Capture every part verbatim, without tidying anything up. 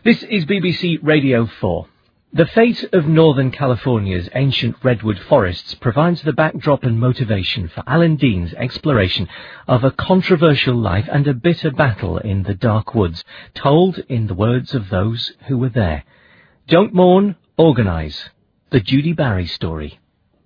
This is B B C Radio four. The fate of Northern California's ancient redwood forests provides the backdrop and motivation for Alan Dean's exploration of a controversial life and a bitter battle in the dark woods, told in the words of those who were there. Don't mourn, organise. The Judy Barry story.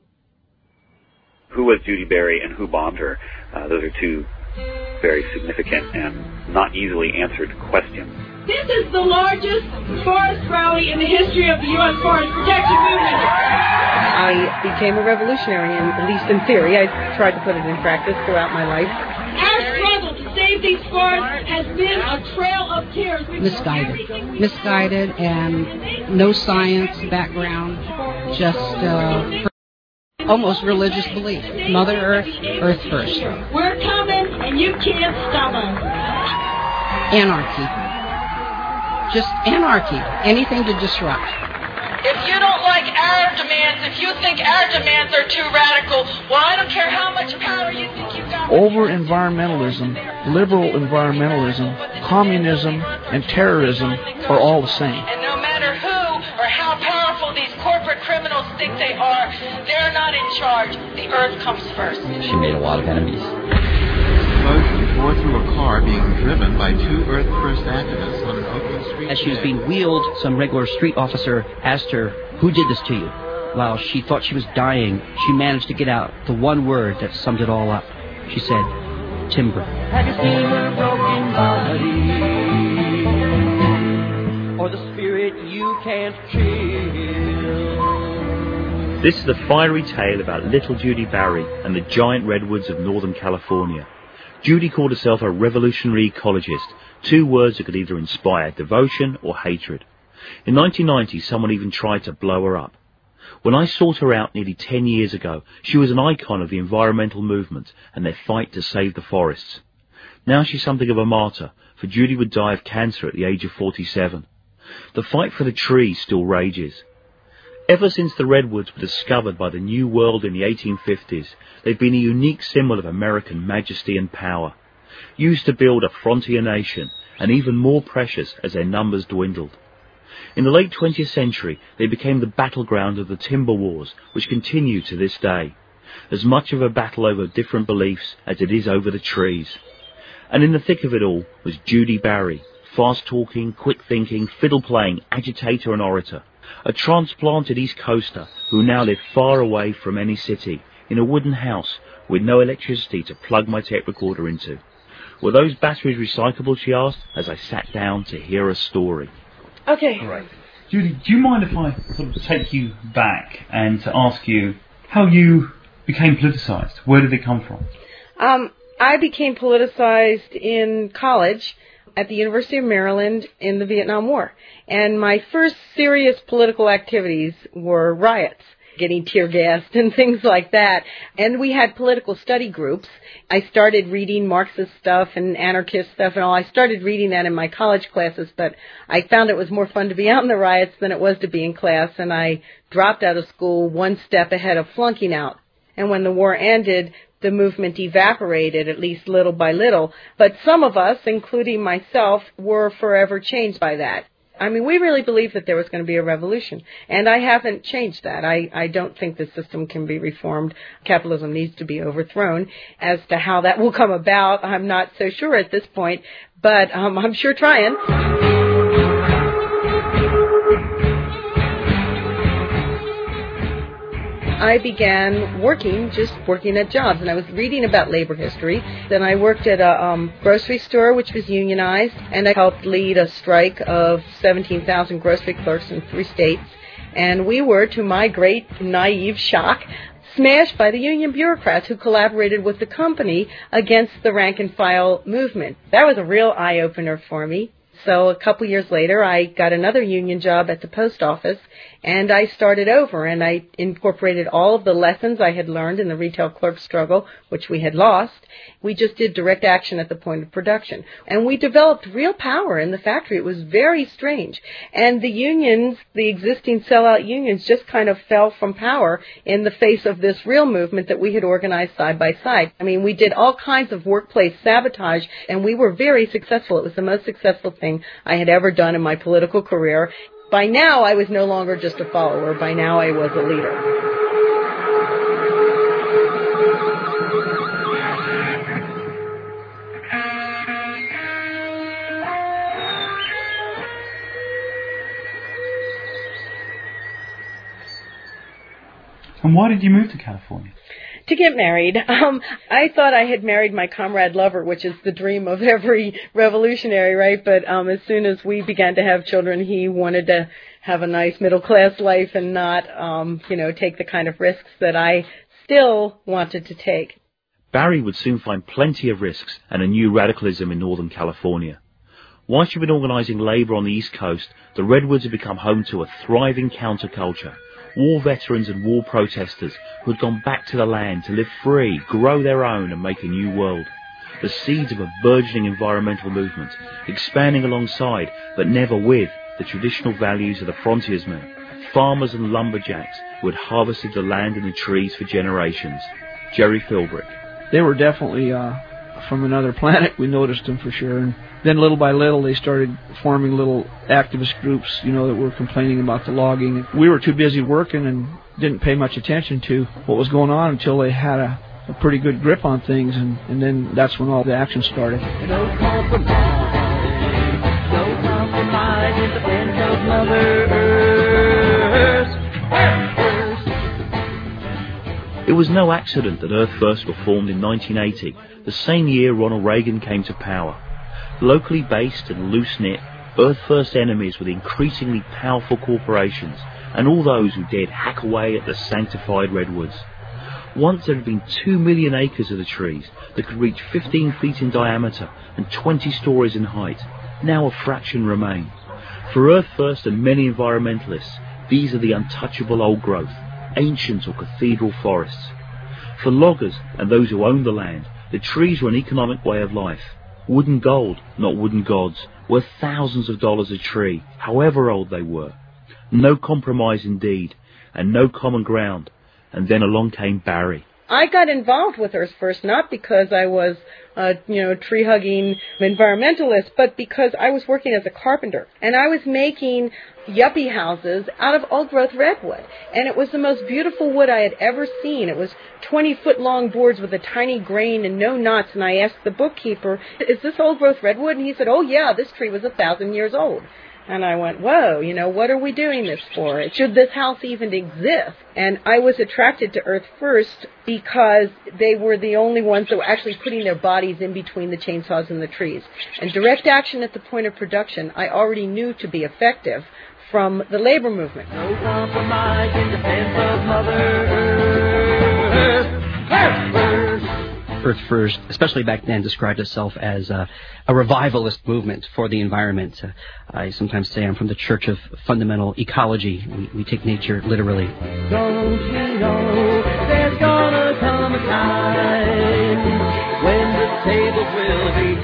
Who was Judy Barry and who bombed her? Uh, those are two very significant and not easily answered questions. This is the largest forest rally in the history of the U S Forest Protection Movement. I became a revolutionary, and at least in theory. I tried to put it in practice throughout my life. Our struggle to save these forests has been a trail of tears. We've Misguided. Misguided and no science background, just uh, almost religious belief. Mother Earth, Earth first. We're coming, and you can't stop us. Anarchy. Just anarchy. Anything to disrupt. If you don't like our demands, if you think our demands are too radical, well, I don't care how much power you think you've got. Over-environmentalism, liberal environmentalism, communism, and terrorism are all the same. And no matter who or how powerful these corporate criminals think they are, they're not in charge. The earth comes first. She made a lot of enemies. Explosion tore through a car being driven by two Earth First activists on an Oakland street. As she was being wheeled, some regular street officer asked her, "Who did this to you?" While she thought she was dying, she managed to get out the one word that summed it all up. She said, "Timber." Have you seen her broken body? Or the spirit you can't kill? This is the fiery tale about little Judy Barry and the giant redwoods of Northern California. Judy called herself a revolutionary ecologist, two words that could either inspire devotion or hatred. In nineteen ninety, someone even tried to blow her up. When I sought her out nearly ten years ago, she was an icon of the environmental movement and their fight to save the forests. Now she's something of a martyr, for Judy would die of cancer at the age of forty-seven. The fight for the trees still rages. Ever since the redwoods were discovered by the New World in the eighteen fifties, they've been a unique symbol of American majesty and power, used to build a frontier nation, and even more precious as their numbers dwindled. In the late twentieth century, they became the battleground of the timber wars, which continue to this day, as much of a battle over different beliefs as it is over the trees. And in the thick of it all was Judy Barry, fast-talking, quick-thinking, fiddle-playing, agitator and orator. A transplanted East Coaster who now lived far away from any city, in a wooden house with no electricity to plug my tape recorder into. Were those batteries recyclable, she asked, as I sat down to hear her story. Okay. All right. Judy, do you mind if I sort of take you back and to ask you how you became politicized? Where did it come from? Um, I became politicized in college at the University of Maryland in the Vietnam War. And my first serious political activities were riots, getting tear gassed and things like that. And we had political study groups. I started reading Marxist stuff and anarchist stuff and all. I started reading that in my college classes, but I found it was more fun to be out in the riots than it was to be in class, and I dropped out of school one step ahead of flunking out. And when the war ended, the movement evaporated, at least little by little. But some of us, including myself, were forever changed by that. I mean, we really believed that there was going to be a revolution, and I haven't changed that. I, I don't think the system can be reformed. Capitalism needs to be overthrown. As to how that will come about, I'm not so sure at this point, but um, I'm sure trying. I began working, just working at jobs, and I was reading about labor history. Then I worked at a um, grocery store, which was unionized, and I helped lead a strike of seventeen thousand grocery clerks in three states. And we were, to my great naive shock, smashed by the union bureaucrats who collaborated with the company against the rank-and-file movement. That was a real eye-opener for me. So a couple years later, I got another union job at the post office, and I started over, and I incorporated all of the lessons I had learned in the retail clerk struggle, which we had lost. We just did direct action at the point of production. And we developed real power in the factory. It was very strange. And the unions, the existing sellout unions, just kind of fell from power in the face of this real movement that we had organized side by side. I mean, we did all kinds of workplace sabotage, and we were very successful. It was the most successful thing anything I had ever done in my political career. By now, I was no longer just a follower. By now, I was a leader. And why did you move to California? To get married. Um, I thought I had married my comrade lover, which is the dream of every revolutionary, right? But um, as soon as we began to have children, he wanted to have a nice middle-class life and not, um, you know, take the kind of risks that I still wanted to take. Barry would soon find plenty of risks and a new radicalism in Northern California. Once you've been organising labour on the East Coast, the Redwoods had become home to a thriving counterculture. War veterans and war protesters who had gone back to the land to live free, grow their own and make a new world. The seeds of a burgeoning environmental movement, expanding alongside, but never with, the traditional values of the frontiersmen, farmers and lumberjacks who had harvested the land and the trees for generations. Jerry Philbrick. They were definitely uh, from another planet. We noticed them for sure. And then little by little, they started forming little activist groups, you know, that were complaining about the logging. We were too busy working and didn't pay much attention to what was going on until they had a, a pretty good grip on things, and, and then that's when all the action started. No compromise, no compromise in defense of Mother Earth. It was no accident that Earth First were formed in nineteen eighty, the same year Ronald Reagan came to power. Locally based and loose-knit, Earth First enemies were the increasingly powerful corporations and all those who dared hack away at the sanctified redwoods. Once there had been two million acres of the trees that could reach fifteen feet in diameter and twenty stories in height. Now a fraction remain. For Earth First and many environmentalists, these are the untouchable old growth, ancient or cathedral forests. For loggers and those who own the land, the trees were an economic way of life. Wooden gold, not wooden gods, worth thousands of dollars a tree, however old they were. No compromise indeed, and no common ground. And then along came Barry. I got involved with Earth First not because I was a, you know, tree-hugging environmentalist, but because I was working as a carpenter. And I was making yuppie houses out of old-growth redwood. And it was the most beautiful wood I had ever seen. It was twenty-foot-long boards with a tiny grain and no knots. And I asked the bookkeeper, is this old-growth redwood? And he said, oh, yeah, this tree was a thousand years old. And I went, whoa, you know, what are we doing this for? Should this house even exist? And I was attracted to Earth First because they were the only ones that were actually putting their bodies in between the chainsaws and the trees. And direct action at the point of production, I already knew to be effective from the labor movement. No compromise in defense of Mother Earth. Earth First. Earth First, especially back then, described itself as uh, a revivalist movement for the environment. Uh, I sometimes say I'm from the Church of Fundamental Ecology. We, we take nature literally. Don't you know there's gonna come a time when the tables will be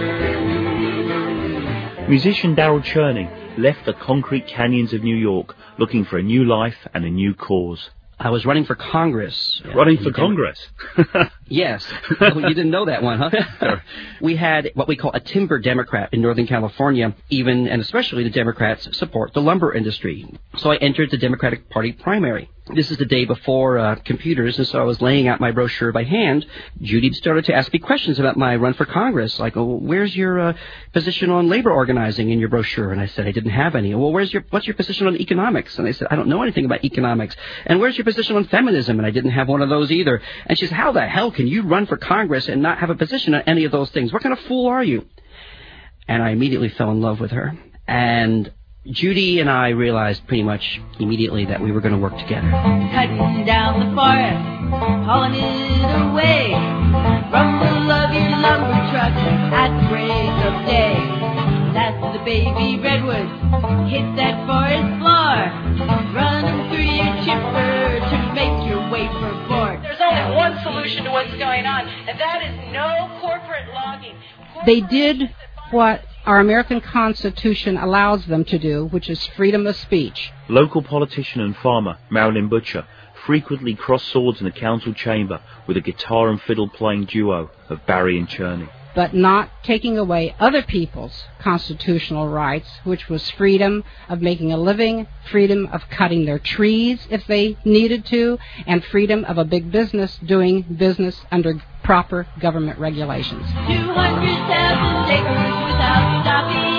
turned? Musician Darrell Cherney left the concrete canyons of New York looking for a new life and a new cause. I was running for Congress. Running for Congress? Yes. Well, you didn't know that one, huh? We had what we call a timber Democrat in Northern California. Even and especially the Democrats support the lumber industry. So I entered the Democratic Party primary. This is the day before uh, computers, and so I was laying out my brochure by hand. Judy started to ask me questions about my run for Congress, like, oh, where's your uh, position on labor organizing in your brochure? And I said, I didn't have any. Well, where's your what's your position on economics? And I said, I don't know anything about economics. And where's your position on feminism? And I didn't have one of those either. And she said, how the hell can you run for Congress and not have a position on any of those things? What kind of fool are you? And I immediately fell in love with her. And Judy and I realized pretty much immediately that we were going to work together. Cutting down the forest, hauling it away, rumble of your lumber truck at the break of day. That's the baby redwoods, hit that forest floor, run them through your chipper to make your way for board. There's only one solution to what's going on, and that is no corporate logging. They did what our American Constitution allows them to do, which is freedom of speech. Local politician and farmer Marilyn Butcher frequently crossed swords in the council chamber with a guitar and fiddle playing duo of Barry and Cherney. but not taking away other people's constitutional rights, which was freedom of making a living, freedom of cutting their trees if they needed to, and freedom of a big business doing business under proper government regulations. two hundred thousand acres without stopping.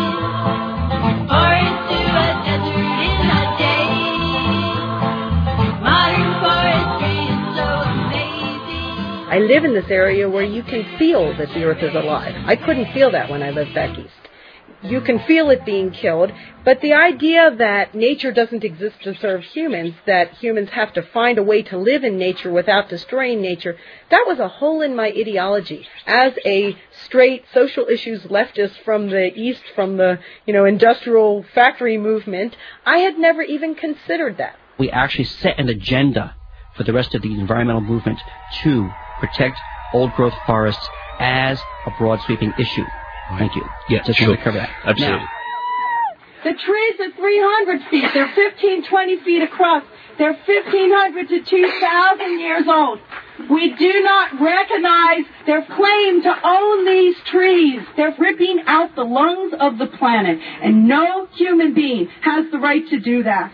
Forest to a desert in a day. Modern forestry is so amazing. I live in this area where you can feel that the earth is alive. I couldn't feel that when I lived back east. You can feel it being killed, but the idea that nature doesn't exist to serve humans, that humans have to find a way to live in nature without destroying nature, that was a hole in my ideology. As a straight social issues leftist from the east, from the, you know, industrial factory movement, I had never even considered that. We actually set an agenda for the rest of the environmental movement to protect old-growth forests as a broad sweeping issue. Thank you. Yeah, Just sure. want to cover that. Absolutely. Now, The trees are three hundred feet. They're fifteen, twenty feet across. They're fifteen hundred to two thousand years old. We do not recognize their claim to own these trees. They're ripping out the lungs of the planet, and no human being has the right to do that.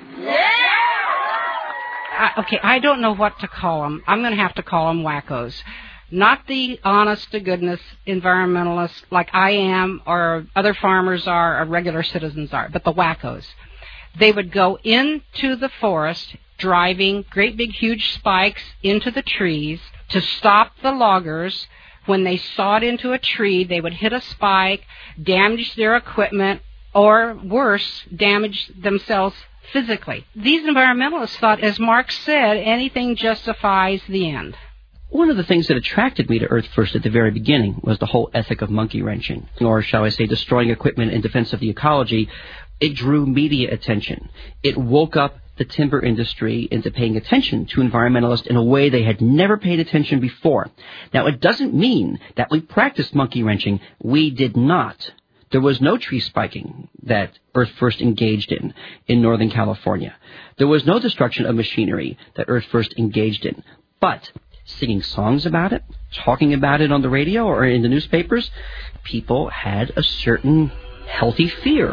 I, okay, I don't know what to call them. I'm going to have to call them wackos. Not the honest-to-goodness environmentalists like I am or other farmers are or regular citizens are, but the wackos. They would go into the forest driving great big huge spikes into the trees to stop the loggers. When they sawed into a tree, they would hit a spike, damage their equipment, or worse, damage themselves physically. These environmentalists thought, as Marx said, anything justifies the end. one of the things that attracted me to Earth First at the very beginning was the whole ethic of monkey wrenching, or shall I say destroying equipment in defense of the ecology. It drew media attention. It woke up the timber industry into paying attention to environmentalists in a way they had never paid attention before. Now, it doesn't mean that we practiced monkey wrenching. We did not. There was no tree spiking that Earth First engaged in in Northern California. There was no destruction of machinery that Earth First engaged in. But singing songs about it, talking about it on the radio or in the newspapers, people had a certain healthy fear.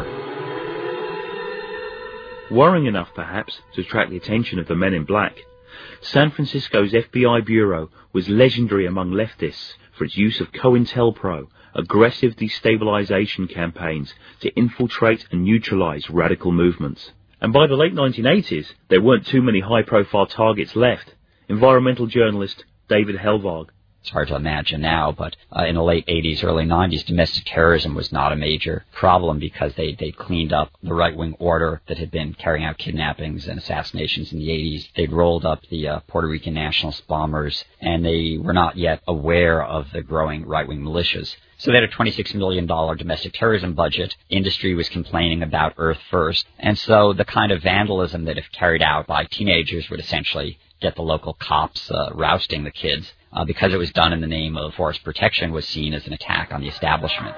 Worrying enough, perhaps, to attract the attention of the men in black, San Francisco's F B I bureau was legendary among leftists for its use of COINTELPRO, aggressive destabilization campaigns to infiltrate and neutralize radical movements. And by the late nineteen eighties, there weren't too many high-profile targets left. Environmental journalist David Helvag. It's hard to imagine now, but uh, in the late eighties, early nineties, domestic terrorism was not a major problem because they they cleaned up the right-wing order that had been carrying out kidnappings and assassinations in the eighties. They'd rolled up the uh, Puerto Rican nationalist bombers, and they were not yet aware of the growing right-wing militias. So they had a twenty-six million dollars domestic terrorism budget. Industry was complaining about Earth First. And so the kind of vandalism that if carried out by teenagers would essentially get the local cops uh, rousting the kids, uh, because it was done in the name of forest protection, was seen as an attack on the establishment.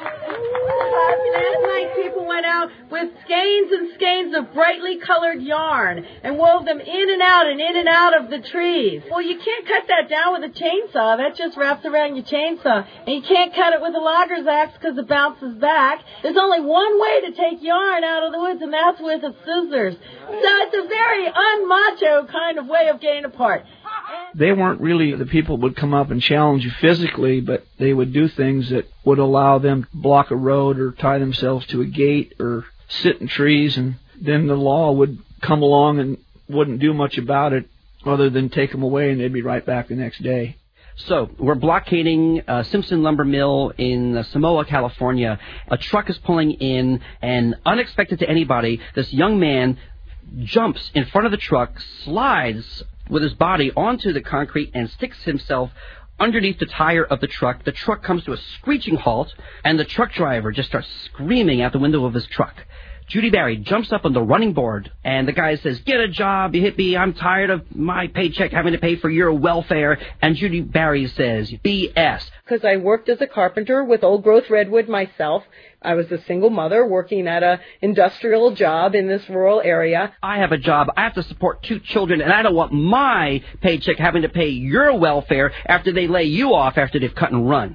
Last night people went out with skeins and skeins of brightly colored yarn and wove them in and out and in and out of the trees. Well, you can't cut that down with a chainsaw. That just wraps around your chainsaw. And you can't cut it with a logger's axe because it bounces back. There's only one way to take yarn out of the woods, and that's with a scissors. So it's a very unmacho kind of way of getting apart. They weren't really the people who would come up and challenge you physically, but they would do things that would allow them to block a road or tie themselves to a gate or sit in trees, and then the law would come along and wouldn't do much about it other than take them away, and they'd be right back the next day. So, we're blockading uh, Simpson Lumber Mill in uh, Samoa, California. A truck is pulling in, and unexpected to anybody, this young man jumps in front of the truck, slides with his body onto the concrete, and sticks himself underneath the tire of the truck. The truck comes to a screeching halt, and the truck driver just starts screaming out the window of his truck. Judy Barry jumps up on the running board, and the guy says, "Get a job, you hippie. I'm tired of my paycheck having to pay for your welfare." And Judy Barry says, B S. Because I worked as a carpenter with old-growth redwood myself. I was a single mother working at a industrial job in this rural area. I have a job. I have to support two children, and I don't want my paycheck having to pay your welfare after they lay you off after they've cut and run.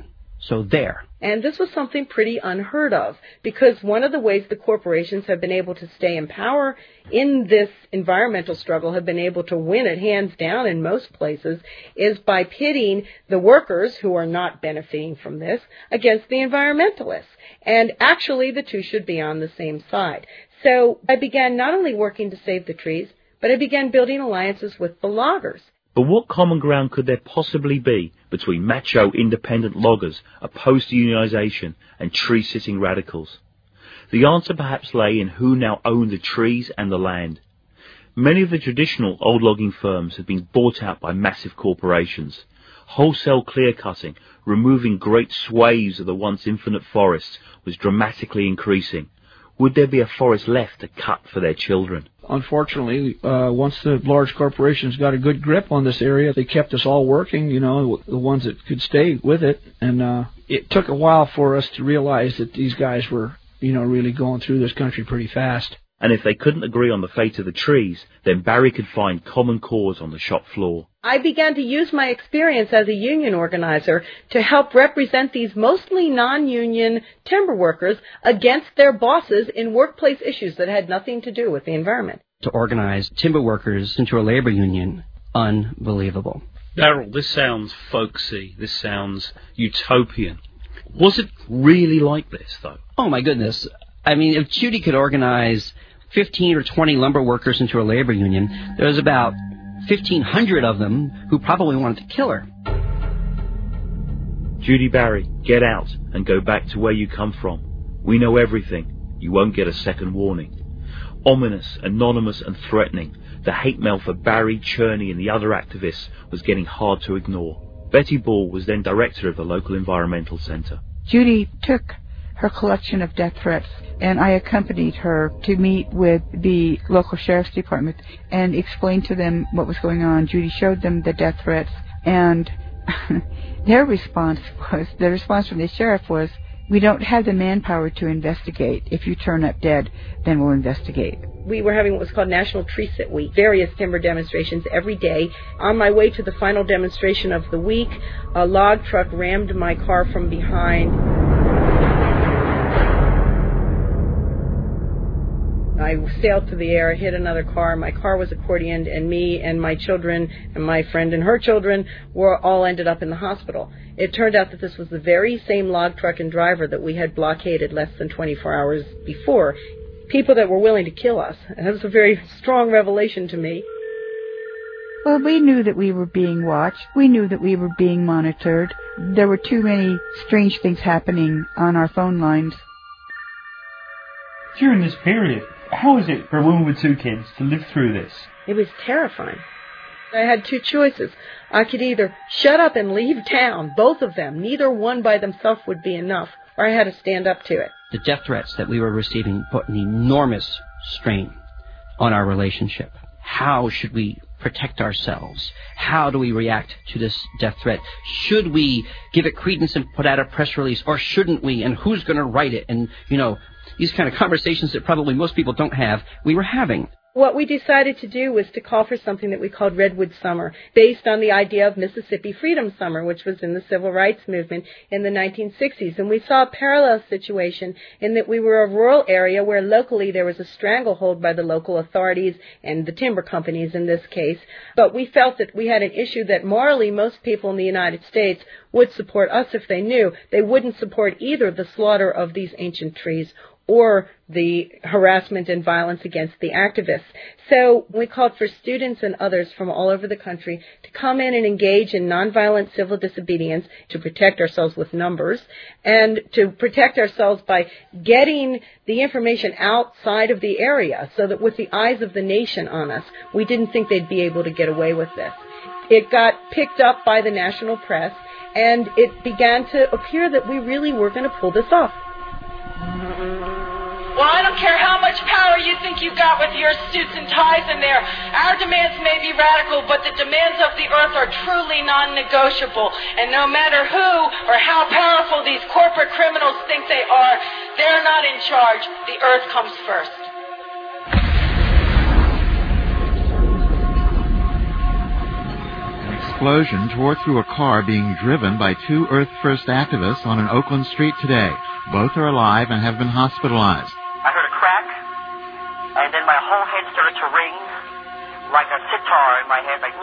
So there. And this was something pretty unheard of, because one of the ways the corporations have been able to stay in power in this environmental struggle, have been able to win it hands down in most places, is by pitting the workers, who are not benefiting from this, against the environmentalists. And actually, the two should be on the same side. So I began not only working to save the trees, but I began building alliances with the loggers. But what common ground could there possibly be between macho independent loggers opposed to unionization and tree-sitting radicals? The answer perhaps lay in who now owned the trees and the land. Many of the traditional old logging firms have been bought out by massive corporations. Wholesale clear-cutting, removing great swathes of the once infinite forests, was dramatically increasing. Would there be a forest left to cut for their children? Unfortunately, uh, once the large corporations got a good grip on this area, they kept us all working, you know, the ones that could stay with it. And uh, it took a while for us to realize that these guys were, you know, really going through this country pretty fast. And if they couldn't agree on the fate of the trees, then Barry could find common cause on the shop floor. I began to use my experience as a union organizer to help represent these mostly non-union timber workers against their bosses in workplace issues that had nothing to do with the environment. To organize timber workers into a labor union, unbelievable. Darrell, this sounds folksy. This sounds utopian. Was it really like this, though? Oh, my goodness. I mean, if Judy could organize fifteen or twenty lumber workers into a labor union, there was about fifteen hundred of them who probably wanted to kill her. Judy Barry, get out and go back to where you come from. We know everything. You won't get a second warning. Ominous, anonymous and threatening, the hate mail for Barry, Cherney and the other activists was getting hard to ignore. Betty Ball was then director of the local environmental centre. Judy took her collection of death threats, and I accompanied her to meet with the local sheriff's department and explained to them what was going on. Judy showed them the death threats, and their response was, the response from the sheriff was, "We don't have the manpower to investigate. If you turn up dead, then we'll investigate." We were having what was called National Tree Sit Week, various timber demonstrations every day. On my way to the final demonstration of the week, a log truck rammed my car from behind. I sailed through the air, hit another car. My car was accordioned, and me and my children and my friend and her children were all ended up in the hospital. It turned out that this was the very same log truck and driver that we had blockaded less than twenty-four hours before. People that were willing to kill us. And that was a very strong revelation to me. Well, we knew that we were being watched. We knew that we were being monitored. There were too many strange things happening on our phone lines. During this period, how is it for a woman with two kids to live through this? It was terrifying. I had two choices. I could either shut up and leave town, both of them. Neither one by themselves would be enough, or I had to stand up to it. The death threats that we were receiving put an enormous strain on our relationship. How should we protect ourselves? How do we react to this death threat? Should we give it credence and put out a press release, or shouldn't we? And who's going to write it? And, you know, these kind of conversations that probably most people don't have, we were having. What we decided to do was to call for something that we called Redwood Summer, based on the idea of Mississippi Freedom Summer, which was in the civil rights movement in the nineteen sixties. And we saw a parallel situation in that we were a rural area where locally there was a stranglehold by the local authorities and the timber companies in this case. But we felt that we had an issue that morally most people in the United States would support us if they knew. They wouldn't support either the slaughter of these ancient trees or the harassment and violence against the activists. So we called for students and others from all over the country to come in and engage in nonviolent civil disobedience to protect ourselves with numbers and to protect ourselves by getting the information outside of the area so that with the eyes of the nation on us, we didn't think they'd be able to get away with this. It got picked up by the national press, and it began to appear that we really were going to pull this off. Well, I don't care how much power you think you got with your suits and ties in there. Our demands may be radical, but the demands of the earth are truly non-negotiable. And no matter who or how powerful these corporate criminals think they are, they're not in charge. The earth comes first. explosion tore through a car being driven by two Earth First activists on an Oakland street today. Both are alive and have been hospitalized. I heard a crack, and then my whole head started to ring like a sitar in my head, like...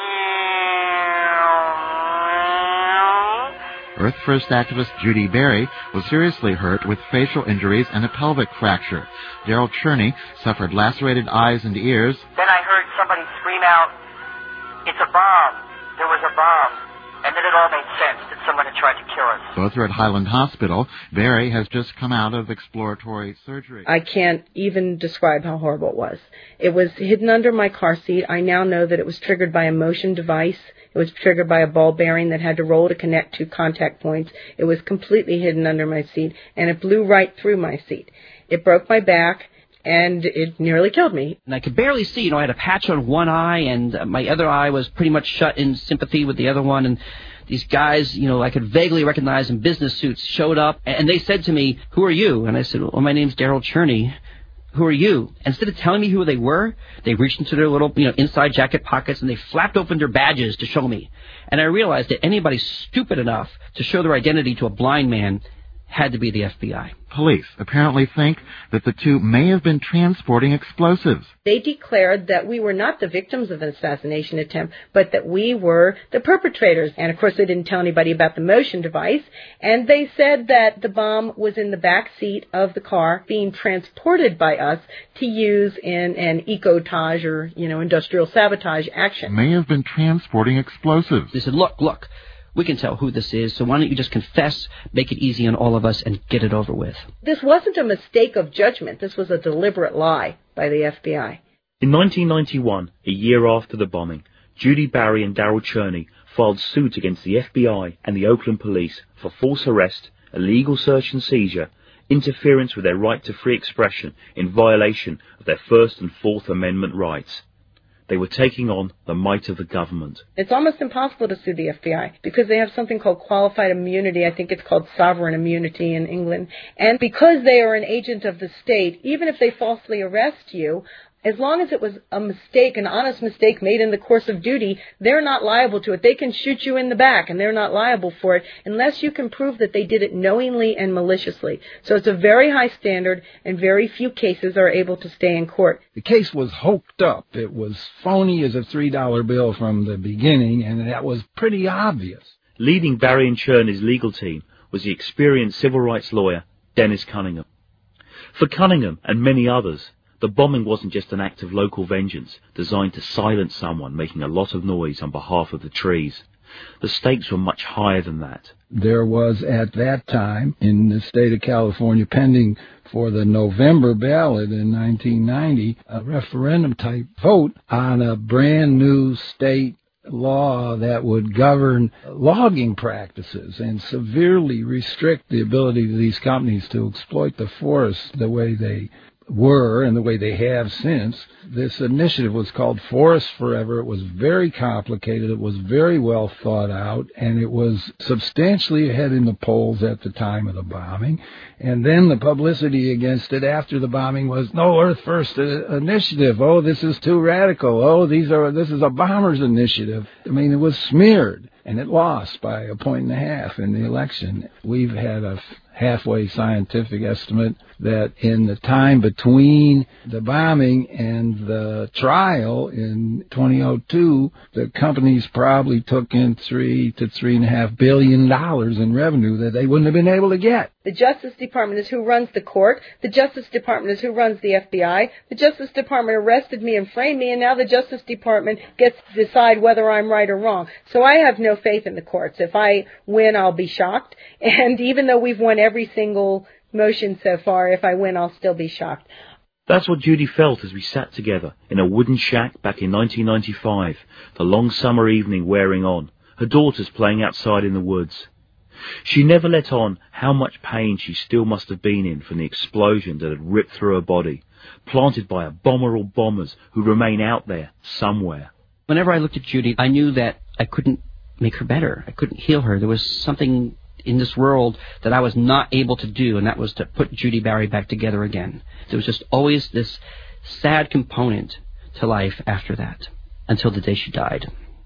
Earth First activist Judy Berry was seriously hurt with facial injuries and a pelvic fracture. Daryl Cherney suffered lacerated eyes and ears. Then I heard somebody scream out, "It's a bomb! There was a bomb!" And then it all made sense that someone had tried to kill us. Both are at Highland Hospital. Berry has just come out of exploratory surgery. I can't even describe how horrible it was. It was hidden under my car seat. I now know that it was triggered by a motion device. It was triggered by a ball bearing that had to roll to connect two contact points. It was completely hidden under my seat, and it blew right through my seat. It broke my back, and it nearly killed me. And I could barely see. You know, I had a patch on one eye, and uh, my other eye was pretty much shut in sympathy with the other one. And these guys, you know, I could vaguely recognize in business suits showed up, and they said to me, "Who are you?" And I said, "Well, my name's Daryl Cherney. Who are you?" Instead of telling me who they were, they reached into their little, you know, inside jacket pockets and they flapped open their badges to show me. And I realized that anybody stupid enough to show their identity to a blind man had to be the F B I. Police apparently think that the two may have been transporting explosives. They declared that we were not the victims of an assassination attempt, but that we were the perpetrators. And, of course, they didn't tell anybody about the motion device. And they said that the bomb was in the back seat of the car being transported by us to use in an ecotage or, you know, industrial sabotage action. May have been transporting explosives. They said, look, look. We can tell who this is, so why don't you just confess, make it easy on all of us, and get it over with. This wasn't a mistake of judgment. This was a deliberate lie by the F B I. In nineteen ninety-one, a year after the bombing, Judy Berry and Daryl Cherney filed suit against the F B I and the Oakland police for false arrest, illegal search and seizure, interference with their right to free expression in violation of their First and Fourth Amendment rights. They were taking on the might of the government. It's almost impossible to sue the F B I because they have something called qualified immunity. I think it's called sovereign immunity in England. And because they are an agent of the state, even if they falsely arrest you, as long as it was a mistake, an honest mistake made in the course of duty, they're not liable to it. They can shoot you in the back, and they're not liable for it unless you can prove that they did it knowingly and maliciously. So it's a very high standard, and very few cases are able to stay in court. The case was hoked up. It was phony as a three dollar bill from the beginning, and that was pretty obvious. Leading Berry and Cherney's legal team was the experienced civil rights lawyer, Dennis Cunningham. For Cunningham and many others, the bombing wasn't just an act of local vengeance designed to silence someone making a lot of noise on behalf of the trees. The stakes were much higher than that. There was, at that time, in the state of California, pending for the November ballot in nineteen ninety, a referendum-type vote on a brand-new state law that would govern logging practices and severely restrict the ability of these companies to exploit the forests the way they were and the way they have since. This initiative was called Forest Forever. It was very complicated. It was very well thought out, and it was substantially ahead in the polls at the time of the bombing. And then the publicity against it after the bombing was, no, Earth First initiative. Oh, this is too radical. Oh, these are this is a bomber's initiative. I mean, it was smeared, and it lost by a point and a half in the election. We've had a halfway scientific estimate that in the time between the bombing and the trial in twenty oh two, the companies probably took in three to three and a half billion dollars in revenue that they wouldn't have been able to get. The Justice Department is who runs the court. The Justice Department is who runs the F B I. The Justice Department arrested me and framed me, and now the Justice Department gets to decide whether I'm right or wrong. So I have no faith in the courts. If I win, I'll be shocked. And even though we've won every single motion so far, if I win, I'll still be shocked. That's what Judy felt as we sat together in a wooden shack back in nineteen ninety-five, the long summer evening wearing on, her daughters playing outside in the woods. She never let on how much pain she still must have been in from the explosion that had ripped through her body, planted by a bomber or bombers who remain out there somewhere. Whenever I looked at Judy, I knew that I couldn't make her better. I couldn't heal her. There was something in this world that I was not able to do, and that was to put Judy Berry back together again. There was just always this sad component to life after that, until the day she died.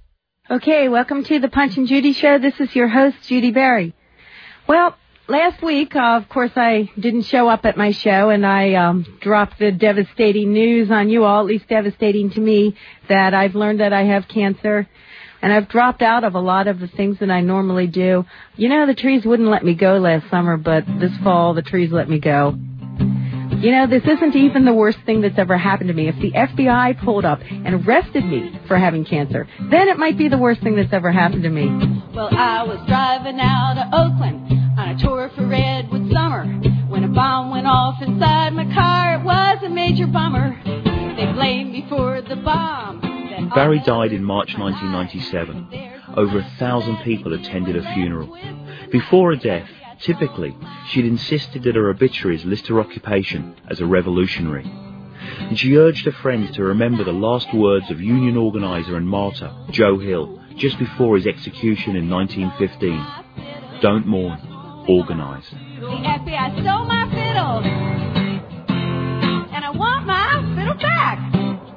Okay, welcome to the Punch and Judy Show. This is your host, Judy Berry. Well, last week, uh, of course, I didn't show up at my show, and I um, dropped the devastating news on you all, at least devastating to me, that I've learned that I have cancer, and I've dropped out of a lot of the things that I normally do. You know, the trees wouldn't let me go last summer, but this fall, the trees let me go. You know, this isn't even the worst thing that's ever happened to me. If the F B I pulled up and arrested me for having cancer, then it might be the worst thing that's ever happened to me. Well, I was driving out of Oakland on a tour for Redwood Summer when a bomb went off inside my car. It was a major bummer. They blamed me for the bomb. Barry died in March nineteen ninety-seven. Over a thousand people attended her funeral. Before her death, typically, she'd insisted that her obituaries list her occupation as a revolutionary. And she urged her friends to remember the last words of union organiser and martyr Joe Hill just before his execution in nineteen fifteen. Don't mourn, organise. The F B I stole my fiddle, and I want my fiddle back.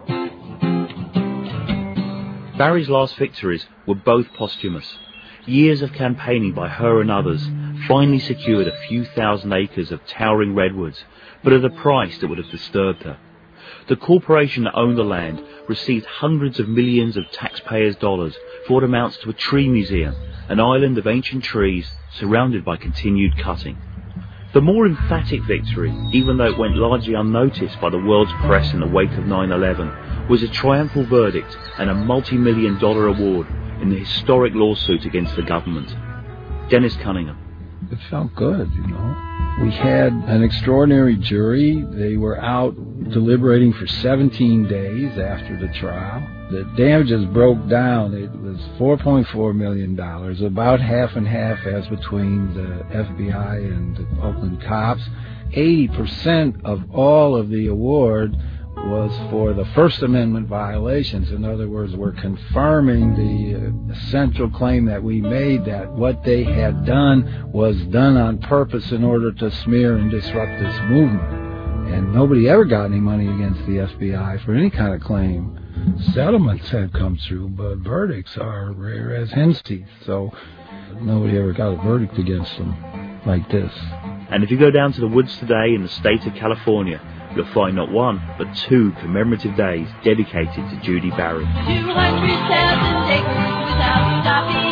Barry's last victories were both posthumous. Years of campaigning by her and others finally secured a few thousand acres of towering redwoods, but at a price that would have disturbed her. The corporation that owned the land received hundreds of millions of taxpayers' dollars for what amounts to a tree museum, an island of ancient trees surrounded by continued cutting. The more emphatic victory, even though it went largely unnoticed by the world's press in the wake of nine eleven, was a triumphal verdict and a multi-million dollar award in the historic lawsuit against the government. Dennis Cunningham. It felt good, you know. We had an extraordinary jury. They were out deliberating for seventeen days after the trial. The damages broke down. It was four point four million dollars, about half and half as between the F B I and the Oakland cops. eighty percent of all of the award was for the First Amendment violations. In other words, we're confirming the uh, central claim that we made, that what they had done was done on purpose in order to smear and disrupt this movement. And nobody ever got any money against the F B I for any kind of claim. Settlements had come through, but verdicts are rare as hen's teeth. So nobody ever got a verdict against them like this. And if you go down to the woods today in the state of California, you'll find not one, but two commemorative days dedicated to Judy Barry. two hundred thousand acres without stopping.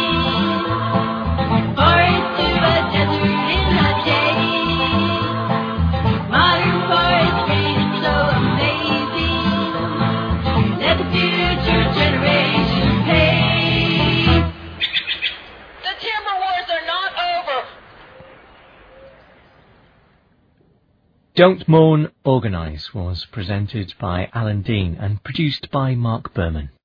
Forest to a desert in a day. Modern forestry is so amazing. Let the future generation pay. The timber wars are not over. Don't Mourn, Organise was presented by Alan Dean and produced by Mark Berman.